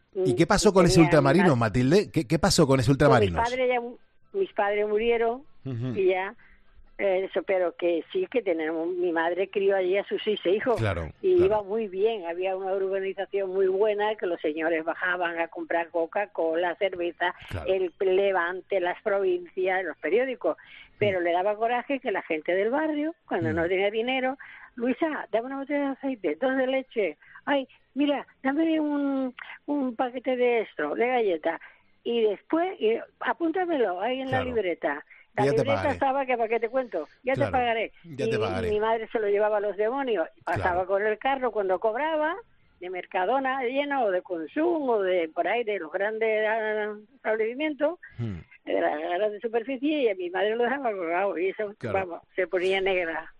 ¿Y qué pasó con ese ultramarino, Matilde? ¿Qué pasó con ese ultramarino? Mis padres murieron y ya, eso, pero que sí que tenemos, mi madre crió allí a sus 6 hijos, Claro, y claro. iba muy bien, había una urbanización muy buena, que los señores bajaban a comprar Coca-Cola, cerveza, Claro. el Levante, las provincias, los periódicos, pero le daba coraje que la gente del barrio, cuando no tenía dinero, Luisa, dame una botella de aceite, 2 de leche, ay, mira, dame un paquete de esto, de galletas, y después, apúntamelo ahí en la libreta. La libreta estaba, que para qué te cuento, ya te pagaré. Y mi madre se lo llevaba a los demonios, pasaba con el carro cuando cobraba, de Mercadona lleno, o de Consumo, o de por ahí, de los grandes establecimientos, de las grandes superficies, y a mi madre lo dejaba colgado, y eso, vamos, se ponía negra.